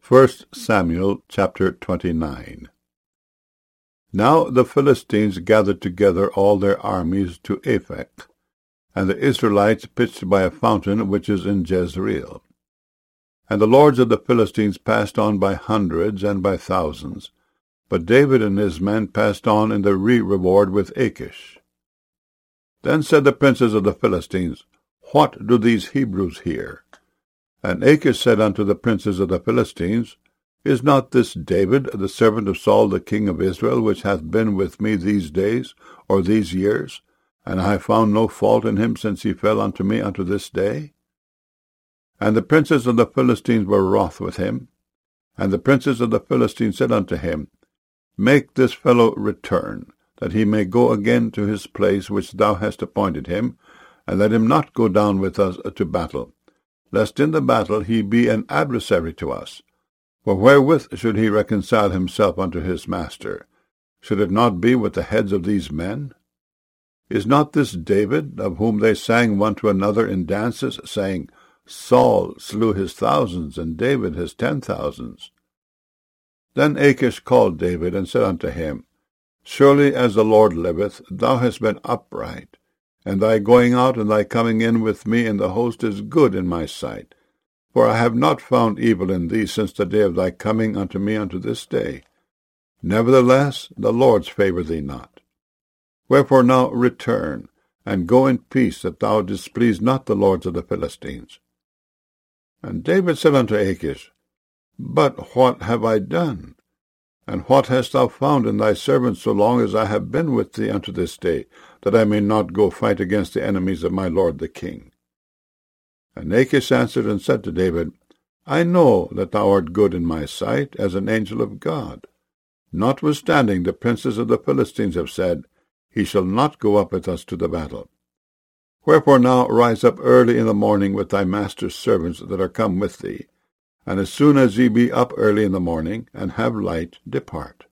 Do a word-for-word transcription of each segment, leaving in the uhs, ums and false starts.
First Samuel chapter twenty-nine. Now the Philistines gathered together all their armies to Aphek, and the Israelites pitched by a fountain which is in Jezreel. And the lords of the Philistines passed on by hundreds and by thousands, but David and his men passed on in the re-reward with Achish. Then said the princes of the Philistines, What do these Hebrews here? And Achish said unto the princes of the Philistines, Is not this David, the servant of Saul the king of Israel, which hath been with me these days, or these years? And I have found no fault in him since he fell unto me unto this day. And the princes of the Philistines were wroth with him. And the princes of the Philistines said unto him, Make this fellow return, that he may go again to his place which thou hast appointed him, and let him not go down with us to battle, lest in the battle he be an adversary to us. For wherewith should he reconcile himself unto his master? Should it not be with the heads of these men? Is not this David, of whom they sang one to another in dances, saying, Saul slew his thousands, and David his ten thousands? Then Achish called David, and said unto him, Surely as the Lord liveth, thou hast been upright, and thy going out and thy coming in with me in the host is good in my sight. For I have not found evil in thee since the day of thy coming unto me unto this day. Nevertheless, the Lord's favour thee not. Wherefore now return, and go in peace, that thou displease not the lords of the Philistines. And David said unto Achish, But what have I done? And what hast thou found in thy servant so long as I have been with thee unto this day, that I may not go fight against the enemies of my lord the king? And Achish answered and said to David, I know that thou art good in my sight, as an angel of God. Notwithstanding the princes of the Philistines have said, He shall not go up with us to the battle. Wherefore now rise up early in the morning with thy master's servants that are come with thee, and as soon as ye be up early in the morning, and have light, depart.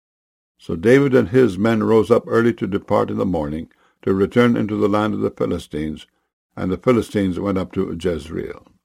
So David and his men rose up early to depart in the morning, to return into the land of the Philistines, and the Philistines went up to Jezreel.